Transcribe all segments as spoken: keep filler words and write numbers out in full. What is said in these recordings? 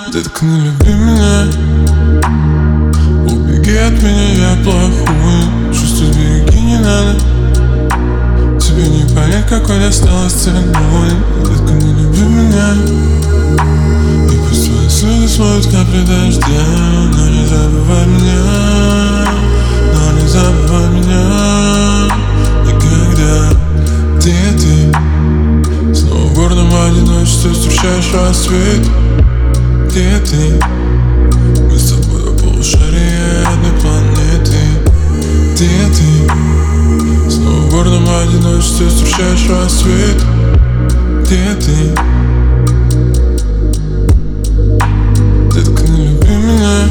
Детка, не люби меня, убеги от меня, я плохой. Чувства береги, не надо, тебе не понять, какой осталась ценой. Детка, не люби меня, и пусть твои слезы смоют капли дождя. Но не забывай меня, но не забывай меня никогда. Где ты? Снова в гордом одиночестве встречаешь рассвет. Где ты? Мы с тобой до полушария одной планеты. Где ты? Снова в гордом одиночестве встречаешь рассвет. Где ты? Детка, не люби меня,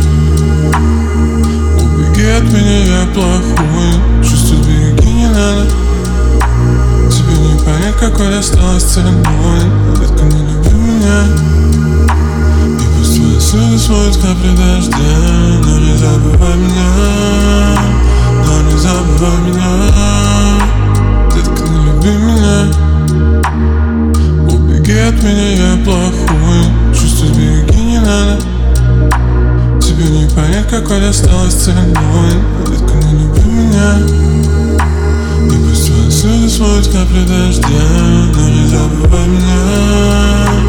убеги от меня, я плохой. Чувства береги, не надо, тебе не понять, какой осталась ценой. Детка, не люби меня, и пусть твои слезы смоют капли дождя. Но не забывай меня, но не забывай меня. Детка, не люби меня, убеги от меня, я плохой. Чувства береги, не надо, тебе не понять, какой осталась ценой. Детка, не люби меня, и пусть твои слезы смоют капли дождя. Но не забывай меня.